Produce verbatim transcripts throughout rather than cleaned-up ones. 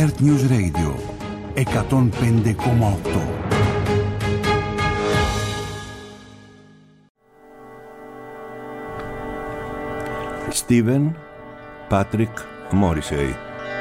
Earth News Radio εκατόν πέντε κόμμα οκτώ. Στίβεν Πάτρικ Μόρισεϊ.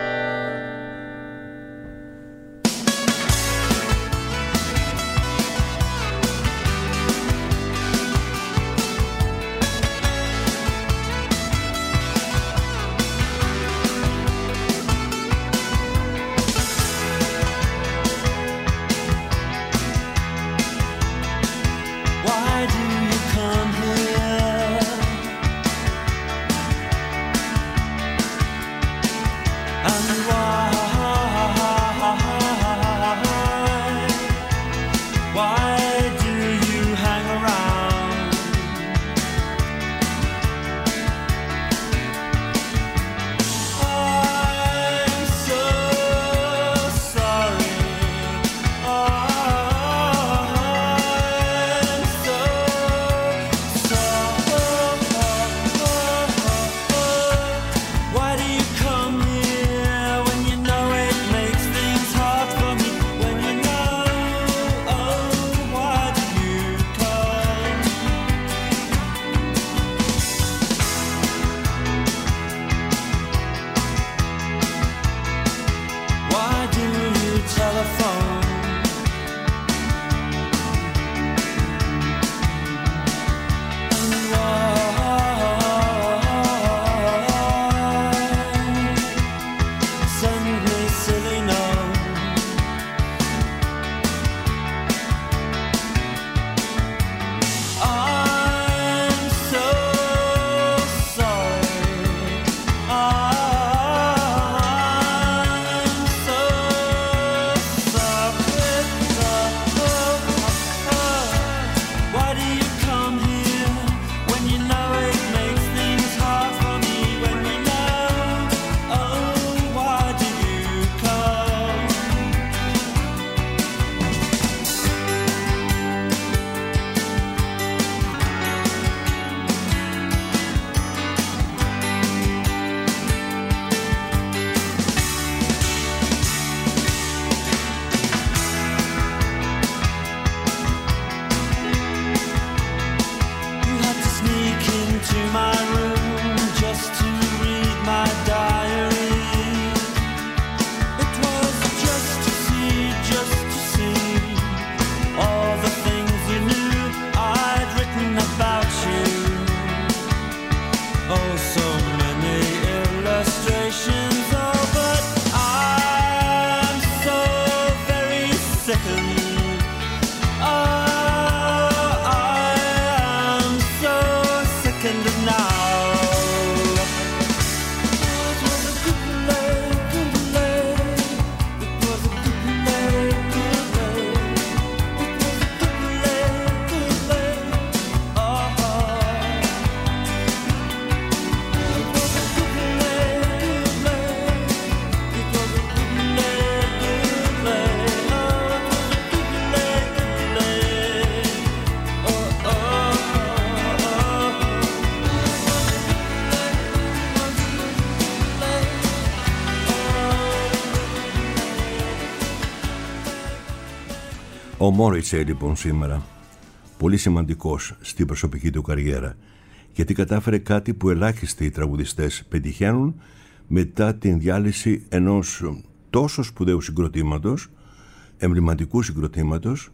Ο Μόρισεϊ λοιπόν σήμερα, πολύ σημαντικός στην προσωπική του καριέρα, γιατί κατάφερε κάτι που ελάχιστοι τραγουδιστές πετυχαίνουν μετά την διάλυση ενός τόσο σπουδαίου συγκροτήματος, εμβληματικού συγκροτήματος,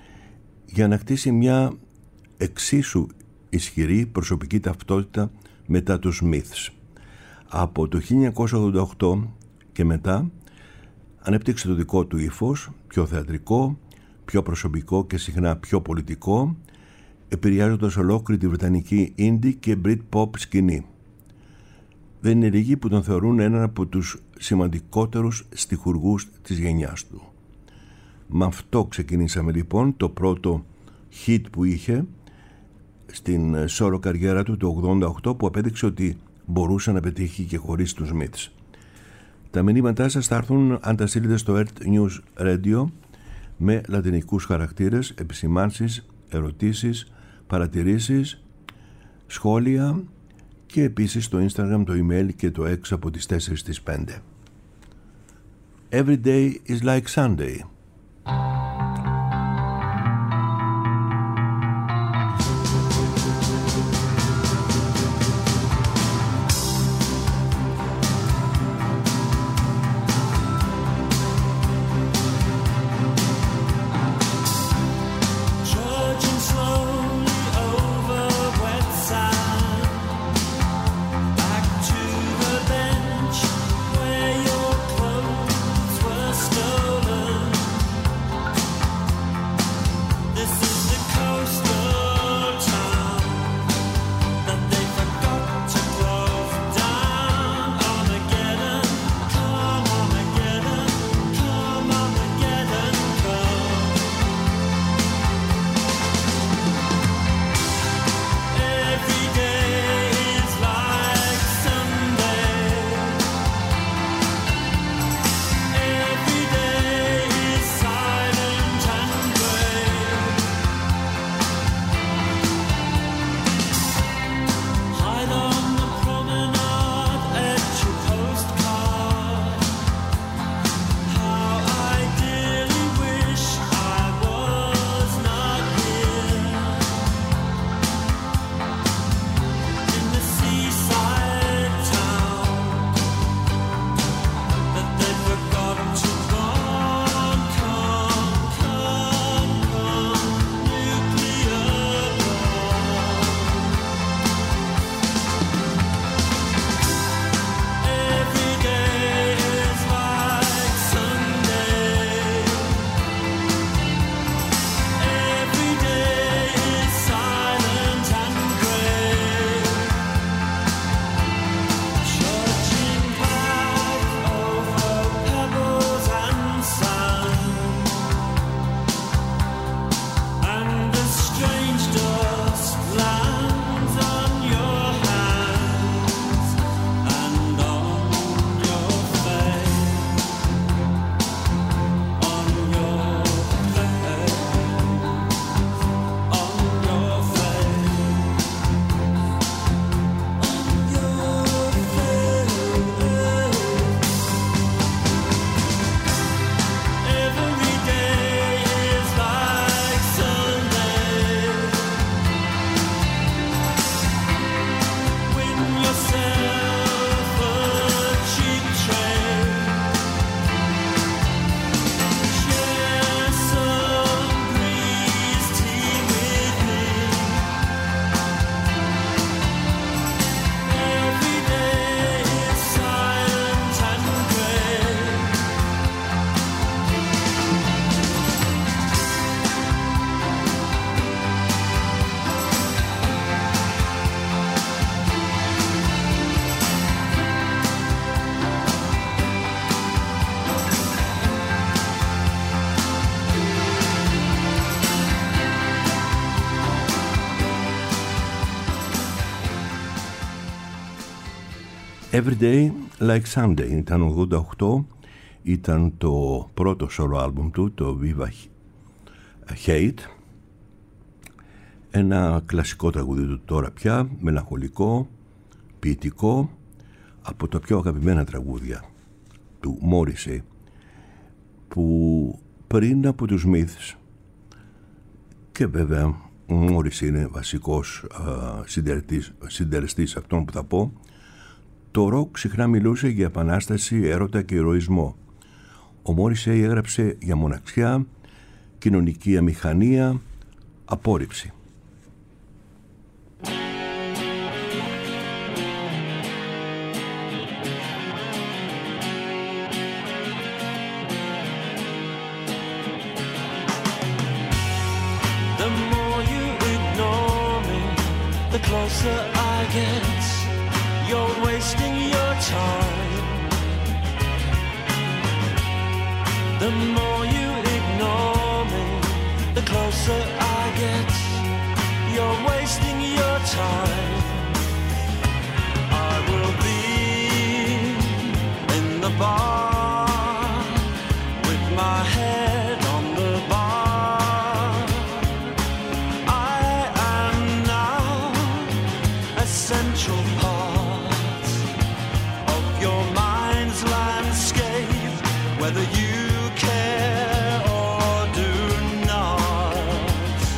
για να χτίσει μια εξίσου ισχυρή προσωπική ταυτότητα μετά τους Smiths. Από το χίλια εννιακόσια ογδόντα οκτώ και μετά ανέπτυξε το δικό του ύφος, πιο θεατρικό, πιο προσωπικό και συχνά πιο πολιτικό, επηρεάζοντας ολόκληρη τη βρετανική indie και Britpop σκηνή. Δεν είναι λίγοι που τον θεωρούν έναν από τους σημαντικότερους στιχουργούς της γενιάς του. Με αυτό ξεκινήσαμε λοιπόν το πρώτο hit που είχε στην solo καριέρα του το ογδόντα οκτώ, που απέδειξε ότι μπορούσε να πετύχει και χωρίς τους Smiths. Τα μηνύματά σας θα έρθουν αν τα στείλετε στο Earth News Radio με λατινικούς χαρακτήρες, επισημάνσεις, ερωτήσεις, παρατηρήσεις, σχόλια και επίσης στο Instagram, το email και το X από τις τέσσερις στις πέντε. Every day is like Sunday. Every Day Like Sunday ήταν ογδόντα οκτώ, ήταν το πρώτο solo album του, το Viva Hate, ένα κλασικό τραγούδι του τώρα πια, μελαγχολικό, ποιητικό, από τα πιο αγαπημένα τραγούδια του Morrissey, που πριν από τους Smiths, και βέβαια ο Morrissey είναι βασικός συντελεστής αυτών που θα πω, το ροκ συχνά μιλούσε για επανάσταση, έρωτα και ηρωισμό. Ο Morrissey έγραψε για μοναξιά, κοινωνική αμηχανία, απόρριψη. The more you ignore me, the closer I get. You're wasting your time. The more you ignore me, the closer I get. You're wasting your time. I will be in the bar with my head on the bar. I am now a central part of your mind's landscape, whether you care or do not.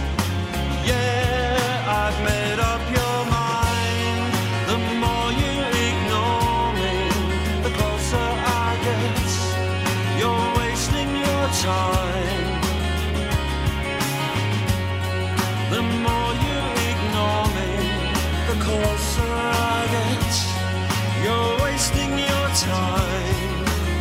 Yeah, I've made up your mind. The more you ignore me, the closer I get. You're wasting your time. The more you ignore me, the closer I get. You're wasting your time.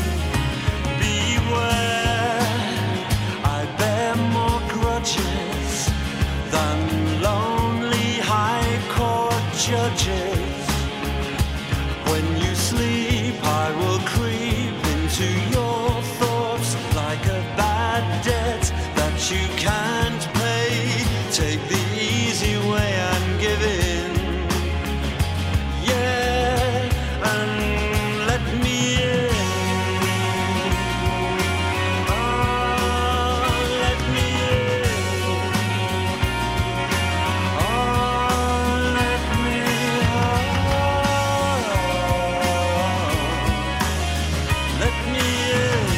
Beware, I bear more grudges than lonely high court judges. When you sleep, I will creep into your thoughts like a bad debt that you can't pay. Take the easy way and give in. Yeah, and let me in. Oh, let me in. Oh, let me out. Let me in.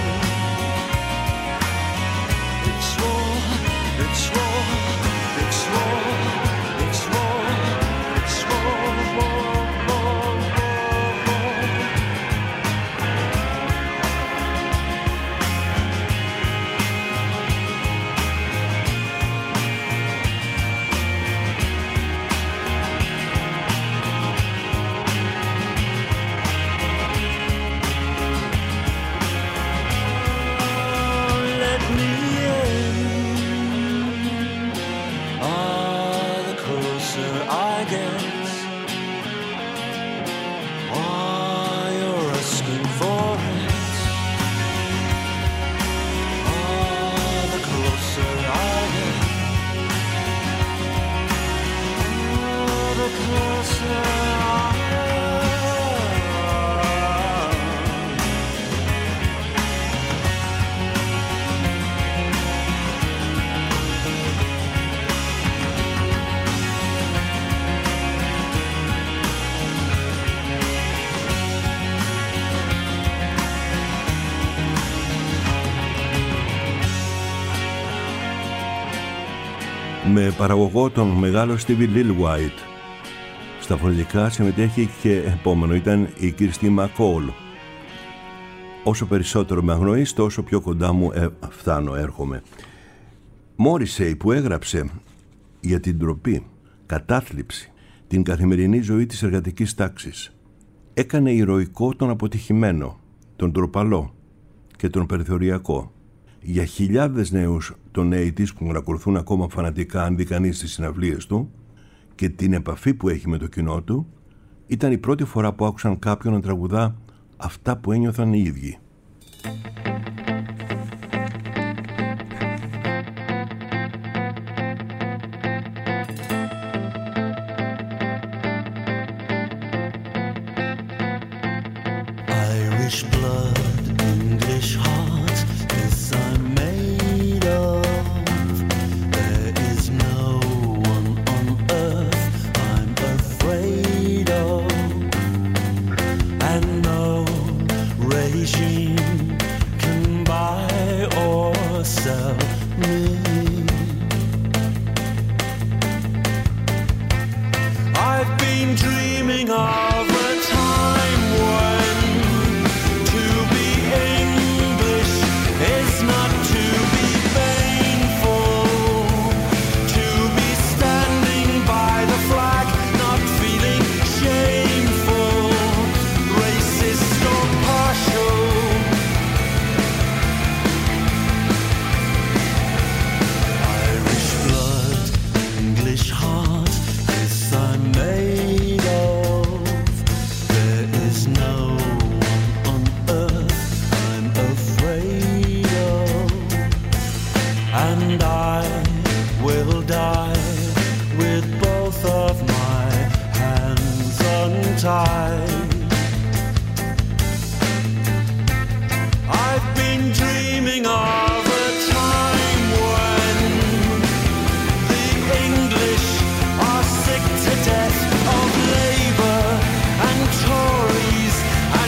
It's war, it's war, it's war, it's war, it's war, war, war, war, war. Let me in. Ah, the closer I get. Why you're asking for it. Ah, the closer I get. Ah, the closer I get. Με παραγωγό τον μεγάλο Stevie Lillywhite. Στα φωνητικά συμμετέχει και επόμενο ήταν η Kirsty MacColl. Όσο περισσότερο με αγνοείς, τόσο πιο κοντά μου ε, φτάνω, έρχομαι. Morrissey, που έγραψε για την ντροπή, κατάθλιψη, την καθημερινή ζωή της εργατικής τάξης, έκανε ηρωικό τον αποτυχημένο, τον ντροπαλό και τον περιθωριακό. Για χιλιάδες νέους των ογδόντα που παρακολουθούν ακόμα φανατικά, αν δει κανείς τις συναυλίες του και την επαφή που έχει με το κοινό του, ήταν η πρώτη φορά που άκουσαν κάποιον να τραγουδά αυτά που ένιωθαν οι ίδιοι. Irish blood, English heart, this I'm made of. There is no one on earth I'm afraid of, and no regime can buy or sell me. I've been dreaming of a time when to be English is not to be painful, to be standing by the flag, not feeling shameful, racist or partial. Irish blood, English heart, this I'm made of. There is no one on earth I'm afraid of, and I will die with both of my hands untied. I've been dreaming of a time when the English are sick to death of Labour and Tories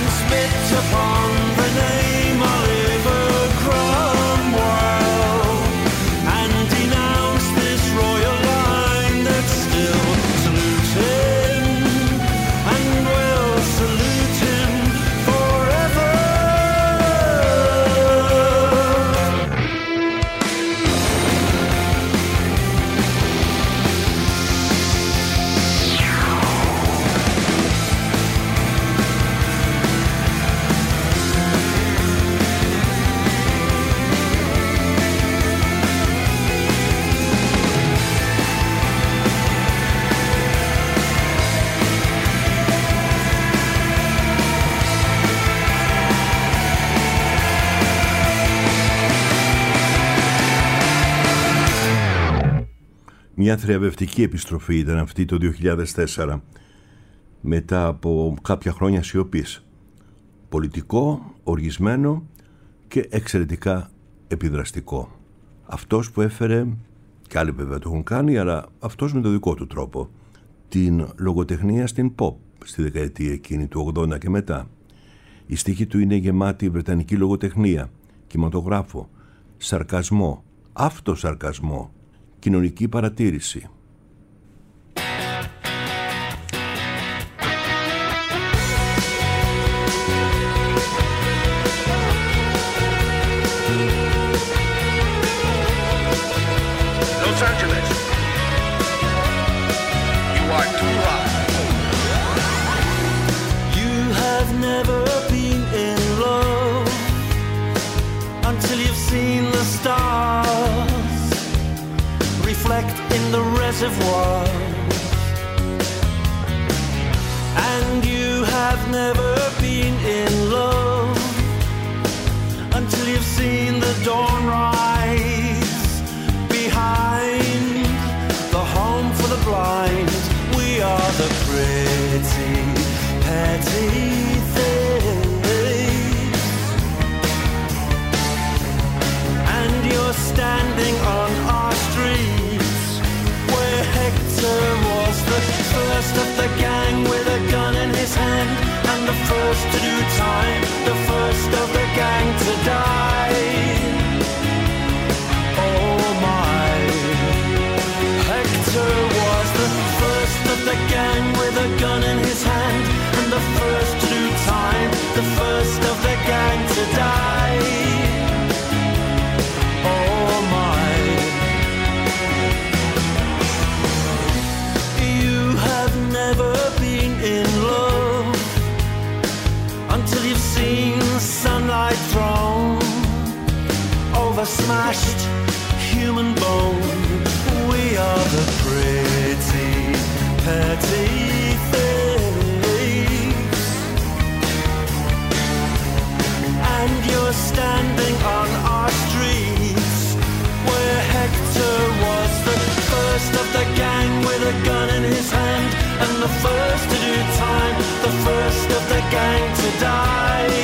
Μια θριαμβευτική επιστροφή ήταν αυτή το δύο χιλιάδες τέσσερα, μετά από κάποια χρόνια σιωπής. Πολιτικό, οργισμένο και εξαιρετικά επιδραστικό. Αυτός που έφερε, και άλλοι βέβαια το έχουν κάνει, αλλά αυτός με το δικό του τρόπο, την λογοτεχνία στην pop στη δεκαετία εκείνη του ογδόντα και μετά. Η στίχη του είναι γεμάτη βρετανική λογοτεχνία, κινηματογράφο, σαρκασμό, αυτοσαρκασμό, κοινωνική παρατήρηση. Los Angeles, you are too hot. You have never been in love until you've seen the stars reflect in the reservoirs. And you have never been in love until you've seen the dawn rise behind the home for the blind. We are the pretty, petty things, and you're standing on our streets where Hector was the first of the gang with a gun in his hand, and the first to do time, the first of the gang to die. Oh my, Hector was the first of the gang with a gun in his hand, and the first to do time, the first of the gang to die. Oh my, you have never been in love until you've seen sunlight thrown over smashed human bone. We are the pretty, petty things, and you're standing on our streets where Hector was the first of the gang with a gun in his hand, and the first to do time, the first of the gang to die.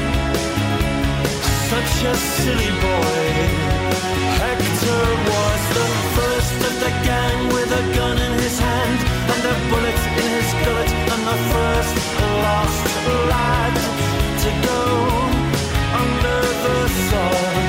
Such a silly boy, Hector was the first of the gang with a gun in his hand, and a bullet in his gullet, and the first lost lad to go under the sod.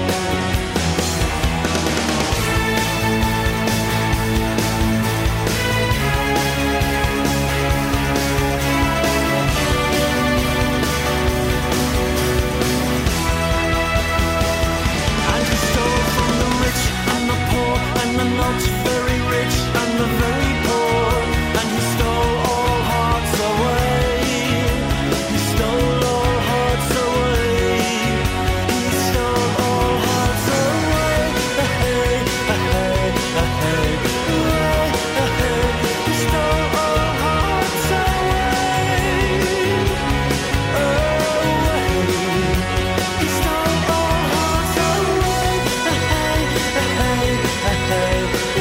Not very rich and the very poor, and he stole all hearts away. He stole all hearts away. He stole all hearts away. Hey, hey, hey, hey. He stole all hearts away. Away. He stole all hearts away. Hey, hey, hey.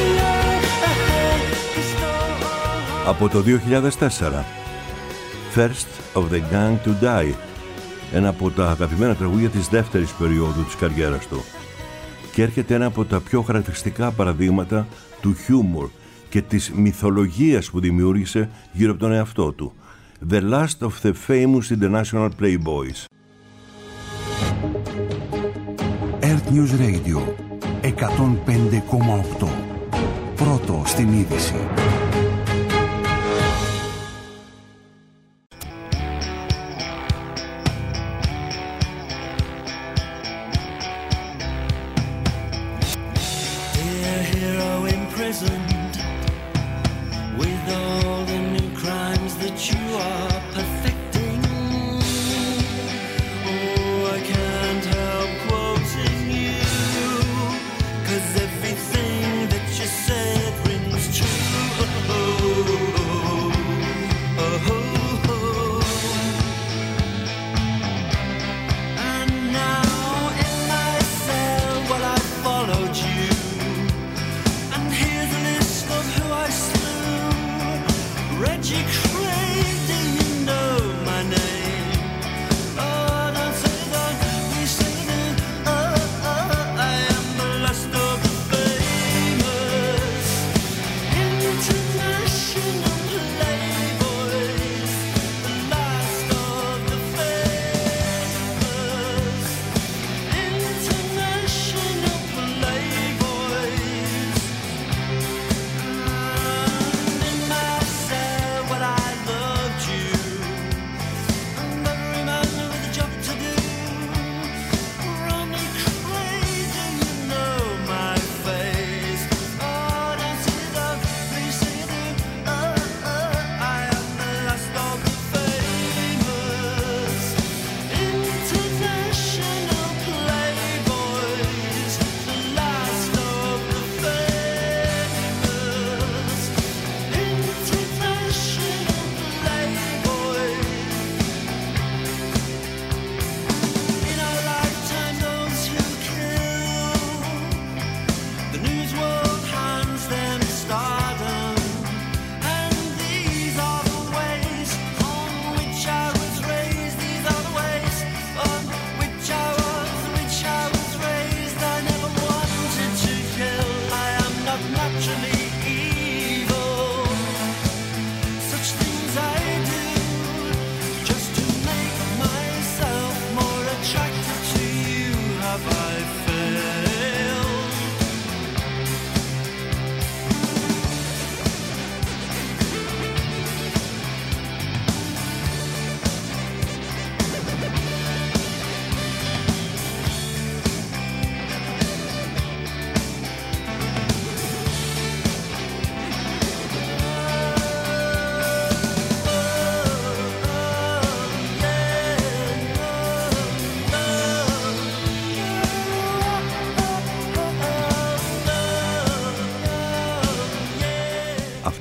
Από το δύο χιλιάδες τέσσερα, First of the Gang to Die, ένα από τα αγαπημένα τραγούδια της δεύτερης περίοδου της καριέρας του, και έρχεται ένα από τα πιο χαρακτηριστικά παραδείγματα του χιούμορ και της μυθολογίας που δημιούργησε γύρω από τον εαυτό του, The Last of the Famous International Playboys. Earth News Radio εκατόν πέντε κόμμα οκτώ. Πρώτο στην είδηση. With all the new crimes that you are perfecting, oh, I can't help quoting you, 'cause everything that you said rings true.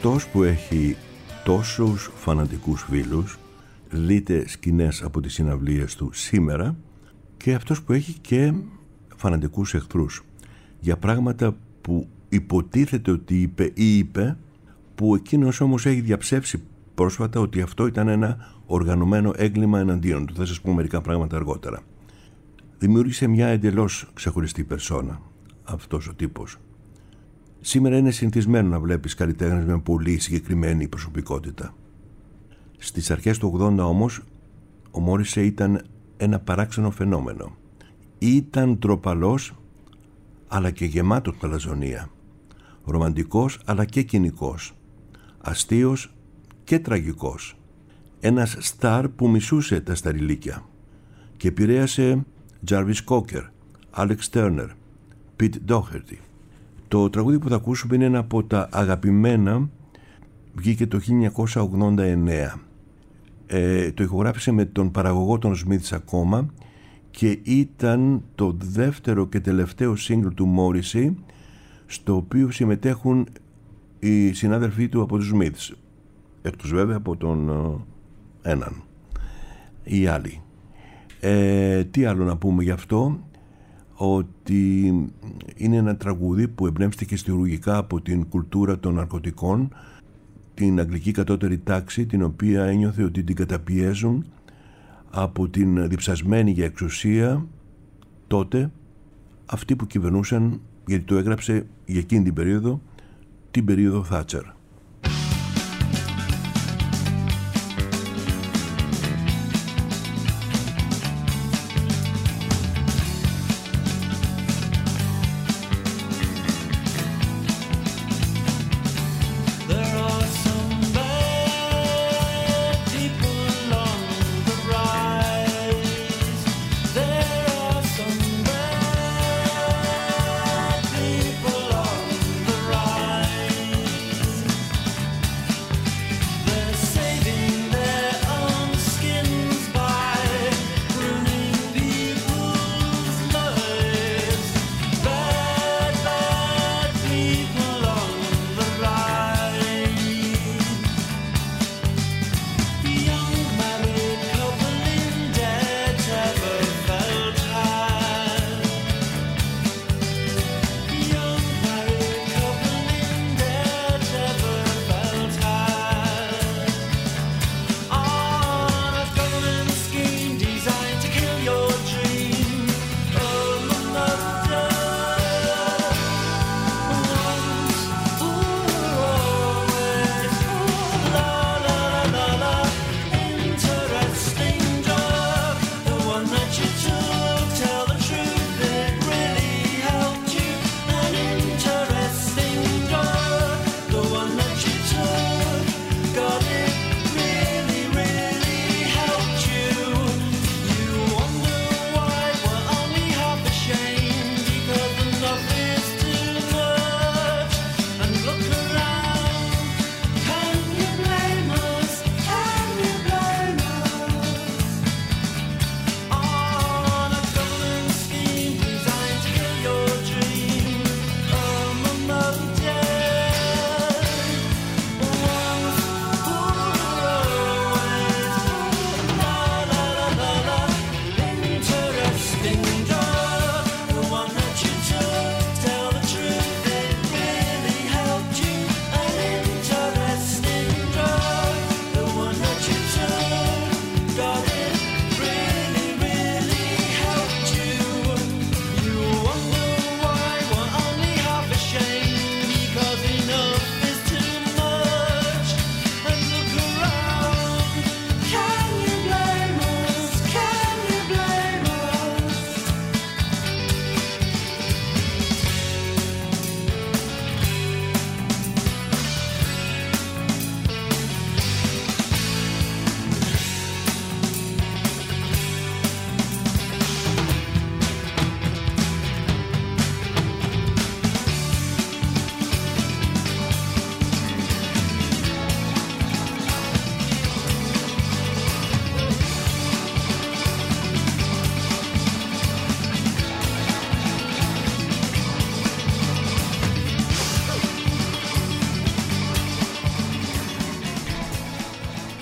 αυτός που έχει τόσους φανατικούς φίλους, δείτε σκηνές από τις συναυλίες του σήμερα, και αυτός που έχει και φανατικούς εχθρούς για πράγματα που υποτίθεται ότι είπε ή είπε, που εκείνος όμως έχει διαψεύσει πρόσφατα ότι αυτό ήταν ένα οργανωμένο έγκλημα εναντίον του. Θα σας πω μερικά πράγματα αργότερα. Δημιούργησε μια εντελώς ξεχωριστή περσόνα αυτός ο τύπος. Σήμερα είναι συνηθισμένο να βλέπεις καλλιτέχνες με πολύ συγκεκριμένη προσωπικότητα. Στις αρχές του ογδόντα όμως ο Μόρισεϊ ήταν ένα παράξενο φαινόμενο. Ήταν ντροπαλός αλλά και γεμάτος χαλαζονία, ρομαντικός αλλά και κοινικός, αστείος και τραγικός, ένας στάρ που μισούσε τα σταριλίκια και επηρέασε Jarvis Cocker, Alex Turner, Pete Doherty. Το τραγούδι που θα ακούσουμε είναι ένα από τα αγαπημένα, βγήκε το χίλια εννιακόσια ογδόντα εννέα. Ε, το ηχογράφησε με τον παραγωγό των Smiths ακόμα και ήταν το δεύτερο και τελευταίο single του Morrissey, στο οποίο συμμετέχουν οι συνάδελφοί του από τους Smiths, εκτός βέβαια από τον ε, έναν, οι άλλοι. Ε, τι άλλο να πούμε γι' αυτό? Ότι είναι ένα τραγούδι που εμπνεύστηκε στιουργικά από την κουλτούρα των ναρκωτικών, την αγγλική κατώτερη τάξη, την οποία ένιωθε ότι την καταπιέζουν από την διψασμένη για εξουσία τότε αυτοί που κυβερνούσαν, γιατί το έγραψε για εκείνη την περίοδο, την περίοδο Θάτσερ.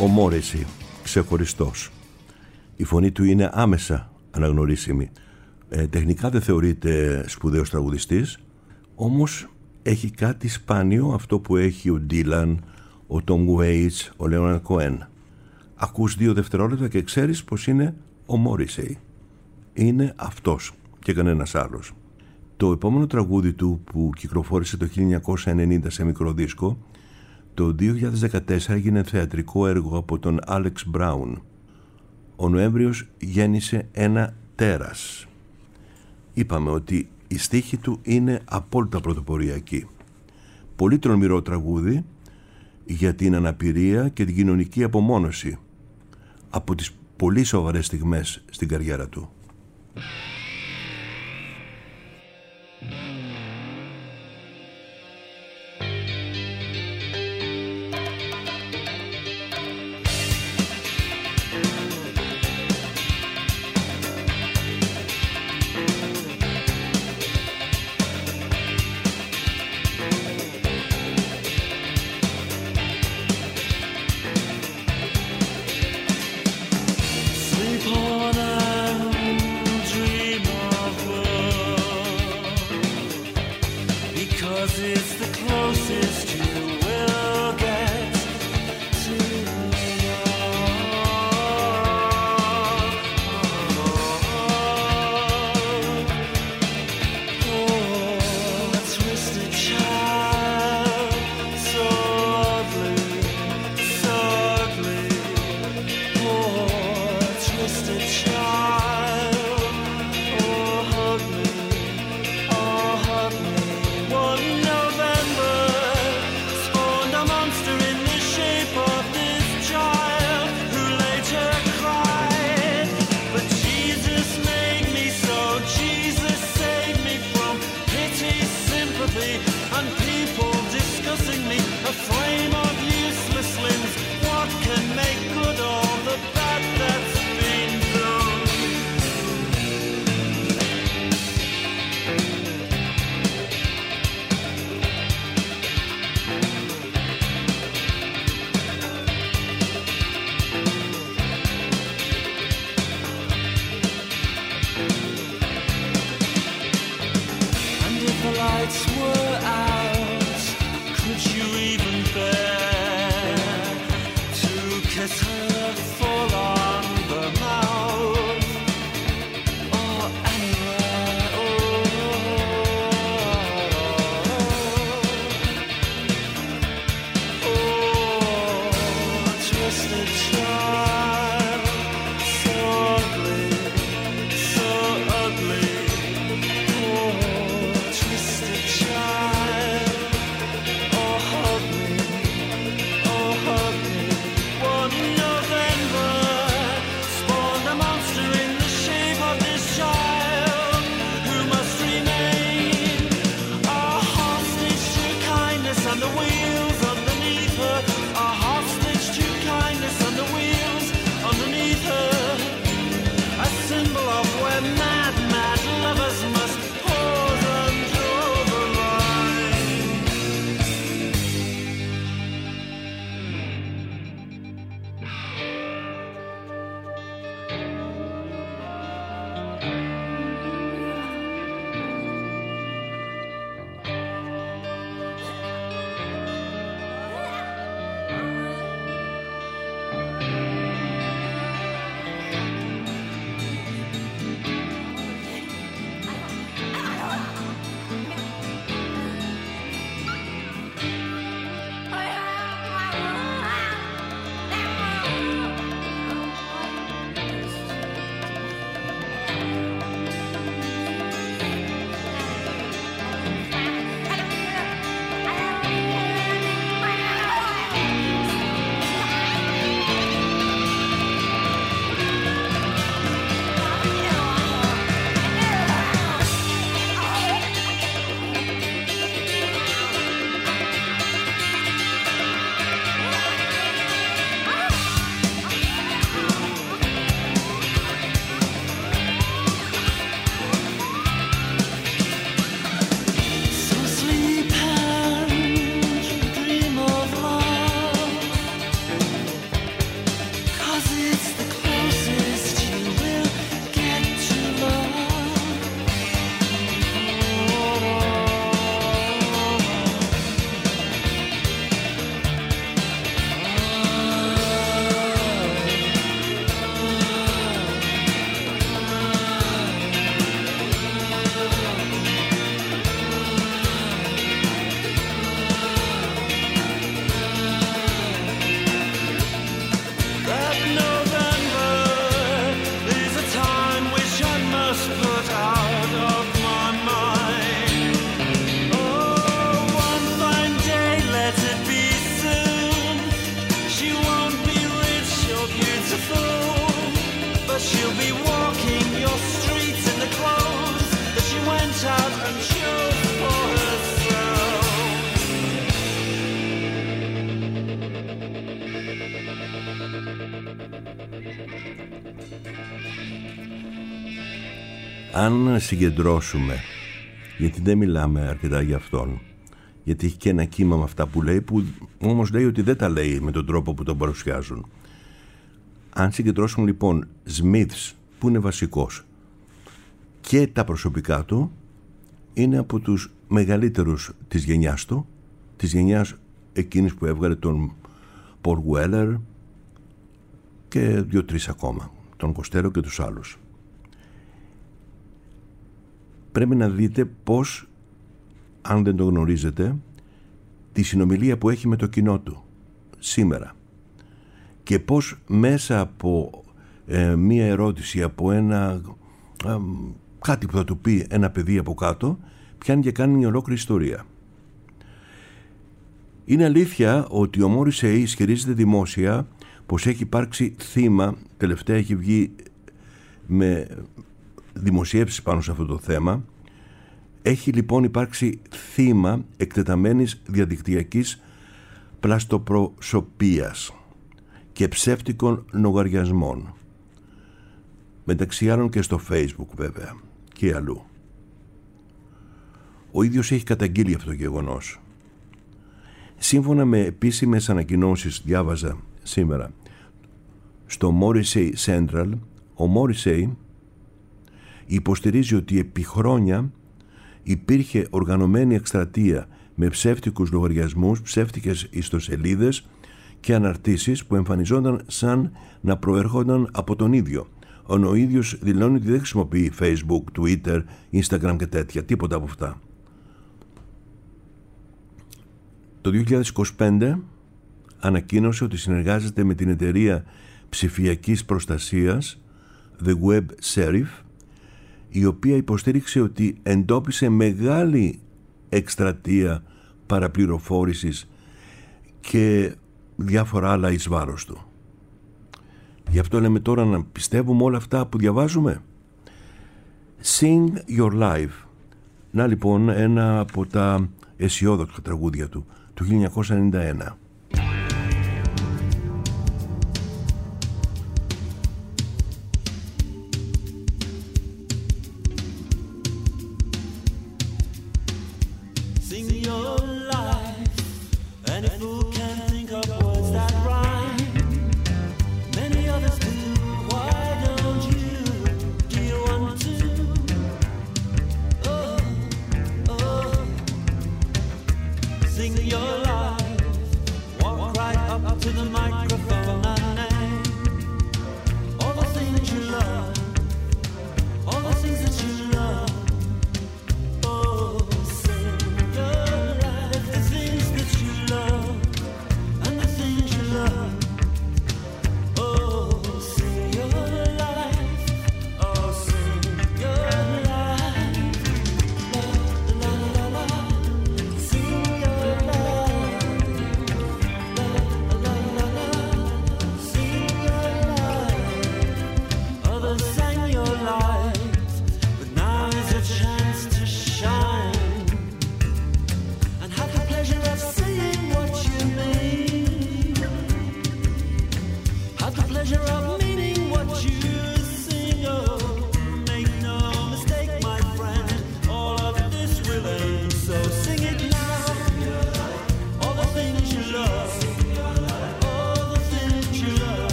ο Morrissey, ξεχωριστός. Η φωνή του είναι άμεσα αναγνωρίσιμη. Ε, τεχνικά δεν θεωρείται σπουδαίος τραγουδιστής, όμως έχει κάτι σπάνιο αυτό που έχει ο Dylan, ο Tom Waits, ο Leonard Cohen. Ακούς δύο δευτερόλεπτα και ξέρεις πως είναι ο Morrissey. Είναι αυτός και κανένας άλλος. Το επόμενο τραγούδι του που κυκλοφόρησε το χίλια εννιακόσια ενενήντα σε μικρό δίσκο, το δύο χιλιάδες δεκατέσσερα έγινε θεατρικό έργο από τον Alex Brown. Ο Νοέμβριος γέννησε ένα τέρας. Είπαμε ότι η στίχη του είναι απόλυτα πρωτοποριακή. Πολύ τρομηρό τραγούδι για την αναπηρία και την κοινωνική απομόνωση, από τις πολύ σοβαρές στιγμές στην καριέρα του. Sleep on and dream. be walking your streets in the clothes that she went out and chose for herself. Αν συγκεντρώσουμε, γιατί δεν μιλάμε αρκετά για αυτόν, γιατί έχει και ένα κύμα με αυτά που λέει, που όμως λέει ότι δεν τα λέει με τον τρόπο που τον παρουσιάζουν. Αν συγκεντρώσουμε λοιπόν Smiths, που είναι βασικός, και τα προσωπικά του, είναι από τους μεγαλύτερους της γενιάς του, της γενιάς εκείνης που έβγαλε τον Paul Weller και δύο-τρεις ακόμα, τον Κοστέρο και τους άλλους. Πρέπει να δείτε πώς, αν δεν το γνωρίζετε, τη συνομιλία που έχει με το κοινό του σήμερα και πώς μέσα από ε, μία ερώτηση, από ένα ε, κάτι που θα του πει ένα παιδί από κάτω, πιάνει και κάνει μια ολόκληρη ιστορία. Είναι αλήθεια ότι ο Μόρισεϊ ισχυρίζεται δημόσια πως έχει υπάρξει θύμα, τελευταία έχει βγει με δημοσιεύσεις πάνω σε αυτό το θέμα. Έχει λοιπόν υπάρξει θύμα εκτεταμένης διαδικτυακής πλαστοπροσωπίας και ψεύτικων λογαριασμών, μεταξύ άλλων και στο Facebook βέβαια και αλλού. Ο ίδιος έχει καταγγείλει αυτό το γεγονός. Σύμφωνα με επίσημες ανακοινώσεις, διάβαζα σήμερα στο Morrissey Central, ο Morrissey υποστηρίζει ότι επί χρόνια υπήρχε οργανωμένη εκστρατεία με ψεύτικους λογαριασμούς, ψεύτικες ιστοσελίδες και αναρτήσεις που εμφανιζόταν σαν να προέρχονταν από τον ίδιο. Ο ίδιος δηλώνει ότι δεν χρησιμοποιεί Facebook, Twitter, Instagram και τέτοια, τίποτα από αυτά. Το δύο χιλιάδες είκοσι πέντε ανακοίνωσε ότι συνεργάζεται με την εταιρεία ψηφιακής προστασίας The Web Sheriff, η οποία υποστήριξε ότι εντόπισε μεγάλη εκστρατεία παραπληροφόρησης και διάφορα άλλα εις βάρος του. Γι' αυτό λέμε τώρα να πιστεύουμε όλα αυτά που διαβάζουμε. Sing Your Life. Να λοιπόν ένα από τα αισιόδοξα τραγούδια του, του χίλια εννιακόσια ενενήντα ένα. All the things that you love, oh, sing your life.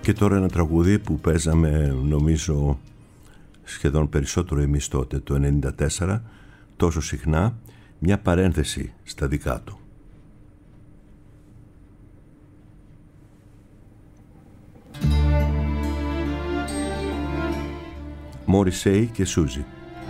Και τώρα ένα τραγούδι που παίζαμε νομίζω σχεδόν περισσότερο εμείς τότε, το ενενήντα τέσσερα, τόσο συχνά, μια παρένθεση στα δικά του. Morrissey και Σούζι.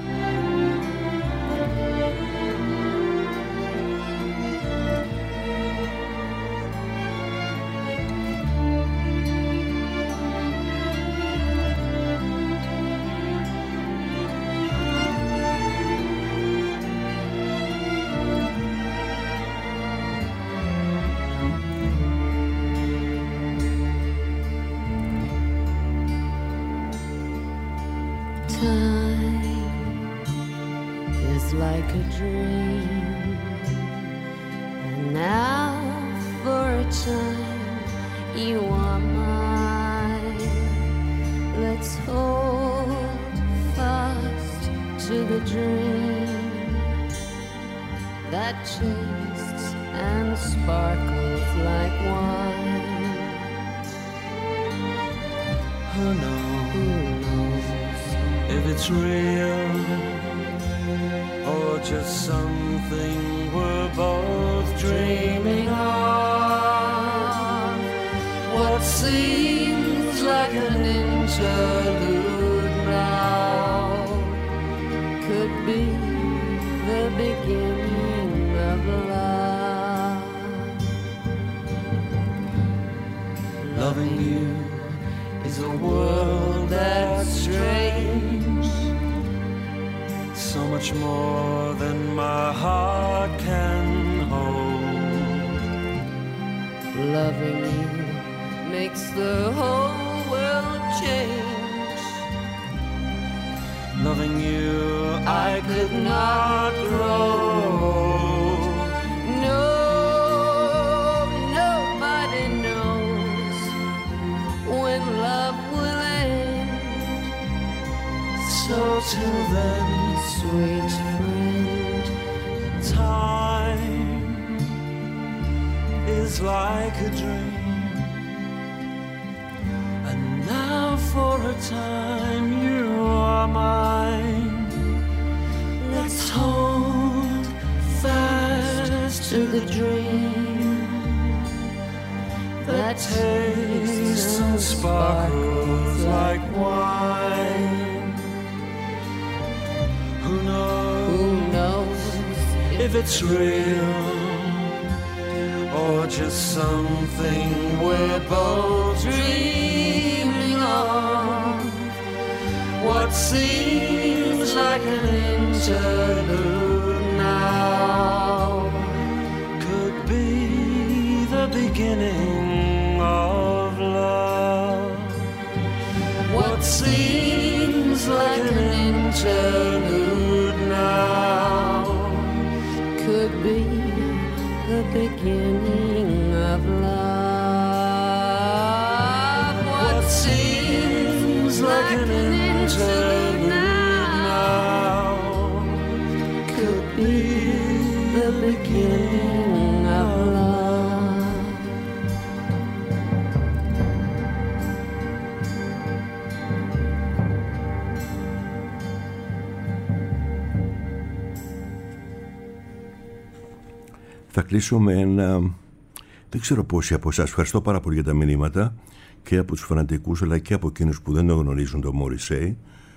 Θα κλείσω με ένα... Δεν ξέρω πόσοι από εσάς, ευχαριστώ πάρα πολύ για τα μηνύματα και από τους φανατικούς αλλά και από εκείνους που δεν το γνωρίζουν το Morrissey,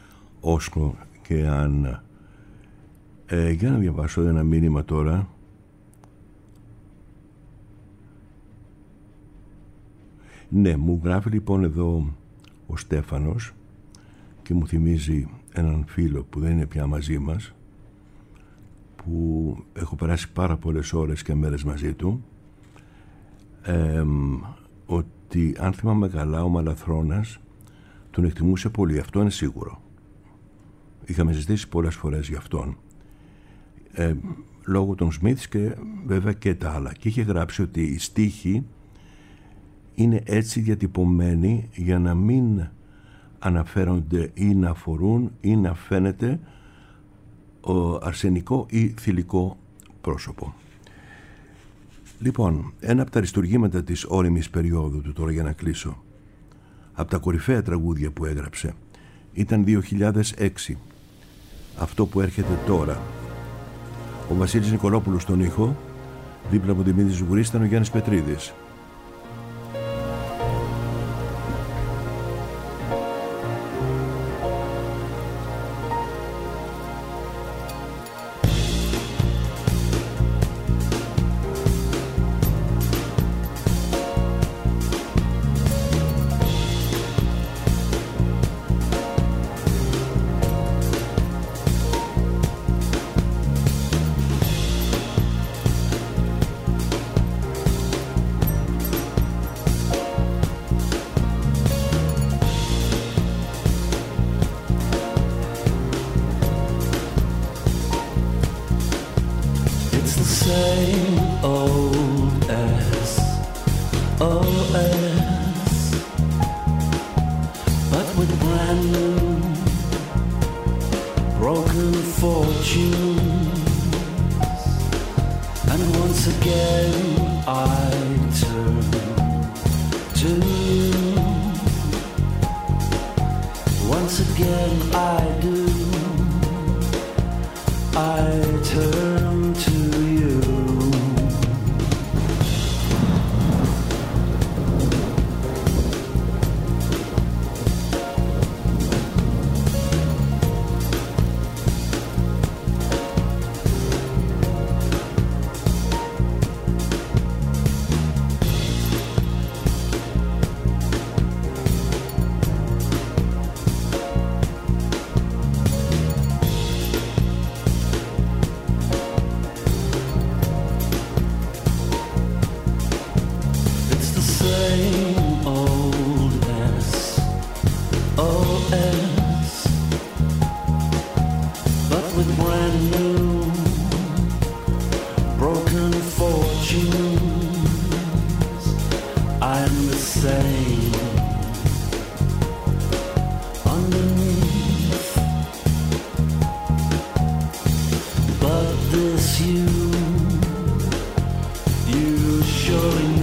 όσο και αν... Ε, για να διαβάσω ένα μήνυμα τώρα. Ναι, μου γράφει λοιπόν εδώ ο Στέφανος και μου θυμίζει έναν φίλο που δεν είναι πια μαζί μας, που έχω περάσει πάρα πολλές ώρες και μέρες μαζί του, ε, ότι αν θυμάμαι καλά ο Μαλαθρώνας τον εκτιμούσε πολύ, αυτό είναι σίγουρο. Είχαμε συζητήσει πολλές φορές για αυτόν, ε, λόγω των Σμιθς και βέβαια και τα άλλα, και είχε γράψει ότι οι στίχοι είναι έτσι διατυπωμένοι για να μην αναφέρονται ή να αφορούν ή να φαίνεται ο αρσενικό ή θηλυκό πρόσωπο. Λοιπόν, ένα από τα αριστουργήματα της όριμης περίοδου του, τώρα για να κλείσω, από τα κορυφαία τραγούδια που έγραψε. Ήταν δύο χιλιάδες έξι. Αυτό που έρχεται τώρα. Ο Βασίλης Νικολόπουλος στον ήχο, δίπλα από τη Δημήτρη Ζουγουρή ήταν ο Γιάννης Πετρίδης. This you, you surely